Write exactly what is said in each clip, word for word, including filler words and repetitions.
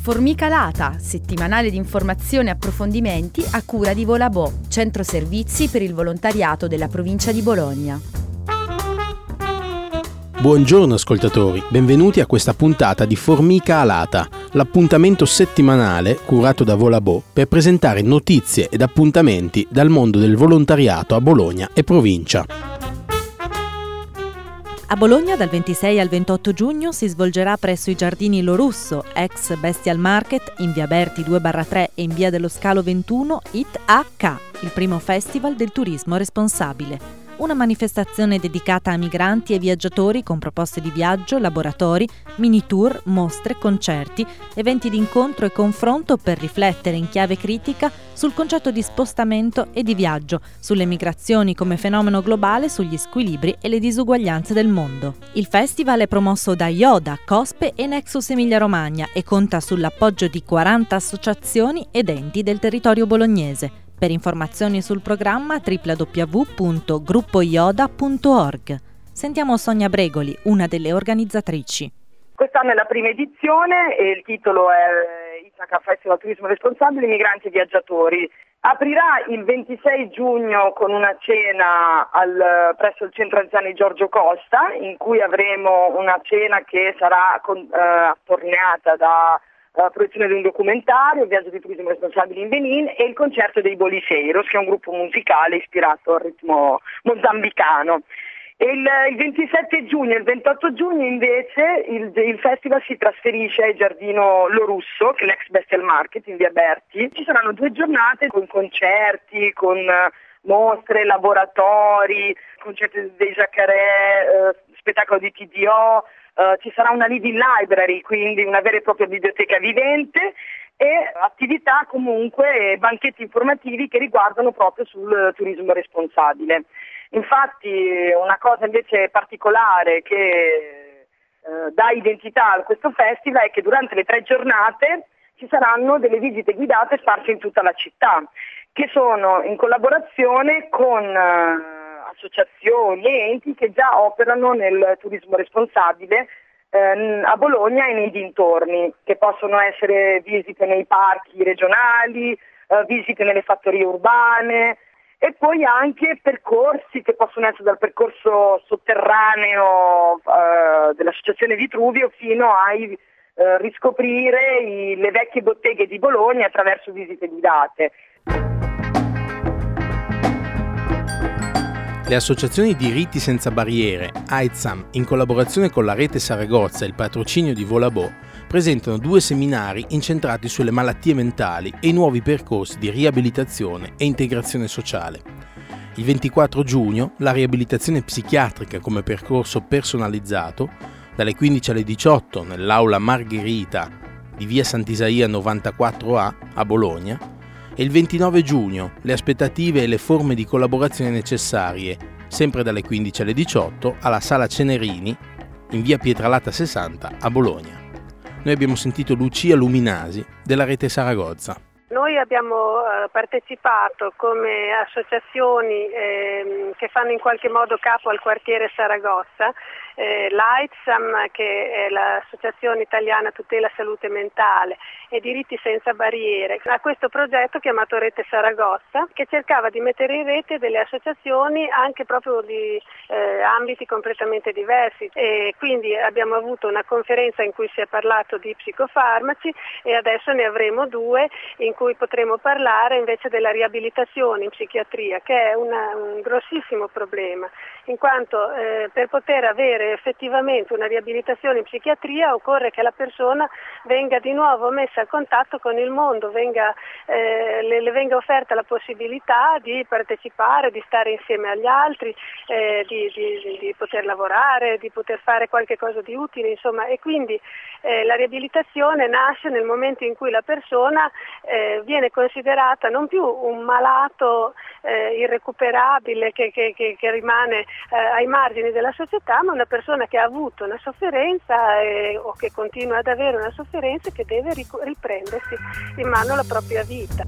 Formica Lata, settimanale di informazioni e approfondimenti a cura di Volabò, centro servizi per il volontariato della provincia di Bologna. Buongiorno ascoltatori, benvenuti a questa puntata di Formica Alata, l'appuntamento settimanale curato da Volabò per presentare notizie ed appuntamenti dal mondo del volontariato a Bologna e provincia. A Bologna dal ventisei al ventotto giugno si svolgerà presso i Giardini Lorusso, ex Bestial Market, in via Berti due barra tre e in via dello Scalo ventuno, I T A K, il primo festival del turismo responsabile. Una manifestazione dedicata a migranti e viaggiatori con proposte di viaggio, laboratori, mini tour, mostre, concerti, eventi di incontro e confronto per riflettere in chiave critica sul concetto di spostamento e di viaggio, sulle migrazioni come fenomeno globale, sugli squilibri e le disuguaglianze del mondo. Il festival è promosso da Ioda, Cospe e Nexus Emilia Romagna e conta sull'appoggio di quaranta associazioni ed enti del territorio bolognese. Per informazioni sul programma w w w punto gruppo ioda punto org. Sentiamo Sonia Bregoli, una delle organizzatrici. Quest'anno è la prima edizione e il titolo è I T A K Festival Turismo Responsabile, Migranti e Viaggiatori. Aprirà il ventisei giugno con una cena al, presso il centro anziani Giorgio Costa, in cui avremo una cena che sarà con, eh, attorniata da la produzione di un documentario, Viaggio di turismo responsabile in Benin e il concerto dei Boliceiros, che è un gruppo musicale ispirato al ritmo mozambicano. E il, il ventisette giugno e il ventotto giugno invece il, il festival si trasferisce ai Giardino Lorusso, che è l'ex Bestial Market in via Berti. Ci saranno due giornate con concerti, con mostre, laboratori, concerti dei Jacquarès, eh, spettacolo di T D O. Uh, ci sarà una living library, quindi una vera e propria biblioteca vivente e attività comunque, banchetti informativi che riguardano proprio sul turismo responsabile. Infatti una cosa invece particolare che uh, dà identità a questo festival è che durante le tre giornate ci saranno delle visite guidate sparse in tutta la città, che sono in collaborazione con uh, associazioni e enti che già operano nel turismo responsabile eh, a Bologna e nei dintorni, che possono essere visite nei parchi regionali, eh, visite nelle fattorie urbane e poi anche percorsi che possono essere dal percorso sotterraneo eh, dell'associazione Vitruvio fino a eh, riscoprire i, le vecchie botteghe di Bologna attraverso visite guidate. Le associazioni Diritti Senza Barriere, AIDSAM, in collaborazione con la Rete Saragozza e il patrocinio di Volabò, presentano due seminari incentrati sulle malattie mentali e i nuovi percorsi di riabilitazione e integrazione sociale. Il ventiquattro giugno, la riabilitazione psichiatrica come percorso personalizzato, dalle quindici alle diciotto nell'aula Margherita di via Sant'Isaia novantaquattro A a Bologna, e il ventinove giugno le aspettative e le forme di collaborazione necessarie, sempre dalle quindici alle diciotto, alla Sala Cenerini, in via Pietralata sessanta a Bologna. Noi abbiamo sentito Lucia Luminasi della Rete Saragozza. Noi abbiamo eh, partecipato come associazioni eh, che fanno in qualche modo capo al quartiere Saragozza, eh, l'AIDSAM, che è l'Associazione Italiana Tutela Salute Mentale, e Diritti Senza Barriere, a questo progetto chiamato Rete Saragozza, che cercava di mettere in rete delle associazioni anche proprio di eh, ambiti completamente diversi. E quindi abbiamo avuto una conferenza in cui si è parlato di psicofarmaci e adesso ne avremo due in cui potremo parlare invece della riabilitazione in psichiatria, che è una, un grossissimo problema, in quanto eh, per poter avere effettivamente una riabilitazione in psichiatria occorre che la persona venga di nuovo messa a contatto con il mondo, venga, eh, le, le venga offerta la possibilità di partecipare, di stare insieme agli altri, eh, di, di, di poter lavorare, di poter fare qualche cosa di utile, insomma, e quindi eh, la riabilitazione nasce nel momento in cui la persona eh, viene considerata non più un malato eh, irrecuperabile che, che, che, che rimane eh, ai margini della società, ma una persona che ha avuto una sofferenza eh, o che continua ad avere una sofferenza e che deve ric- riprendersi in mano la propria vita.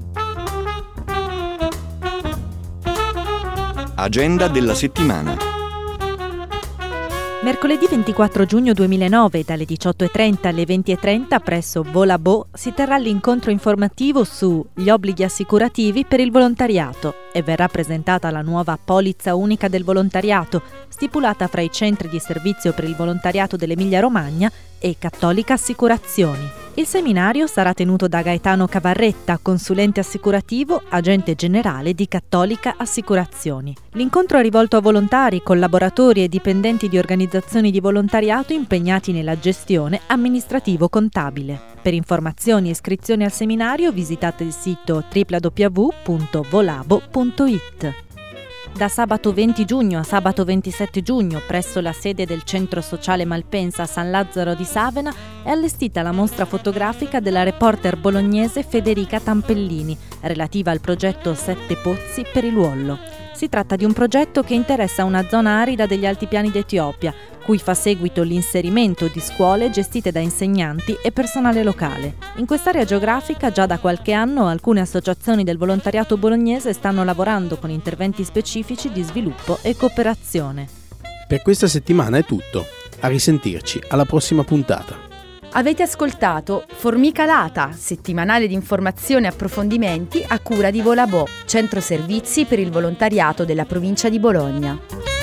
Agenda della settimana. Mercoledì ventiquattro giugno duemilanove, dalle diciotto e trenta alle venti e trenta, presso Volabo si terrà l'incontro informativo sugli obblighi assicurativi per il volontariato e verrà presentata la nuova polizza unica del volontariato, stipulata fra i centri di servizio per il volontariato dell'Emilia-Romagna e Cattolica Assicurazioni. Il seminario sarà tenuto da Gaetano Cavarretta, consulente assicurativo, agente generale di Cattolica Assicurazioni. L'incontro è rivolto a volontari, collaboratori e dipendenti di organizzazioni di volontariato impegnati nella gestione amministrativo-contabile. Per informazioni e iscrizioni al seminario visitate il sito w w w punto volabo punto i t. Da sabato venti giugno a sabato ventisette giugno, presso la sede del Centro Sociale Malpensa a San Lazzaro di Savena, è allestita la mostra fotografica della reporter bolognese Federica Tampellini, relativa al progetto Sette Pozzi per il Luollo. Si tratta di un progetto che interessa una zona arida degli altipiani d'Etiopia, cui fa seguito l'inserimento di scuole gestite da insegnanti e personale locale. In quest'area geografica, già da qualche anno, alcune associazioni del volontariato bolognese stanno lavorando con interventi specifici di sviluppo e cooperazione. Per questa settimana è tutto. A risentirci alla prossima puntata. Avete ascoltato Formica Lata, settimanale di informazioni e approfondimenti a cura di Volabo, centro servizi per il volontariato della provincia di Bologna.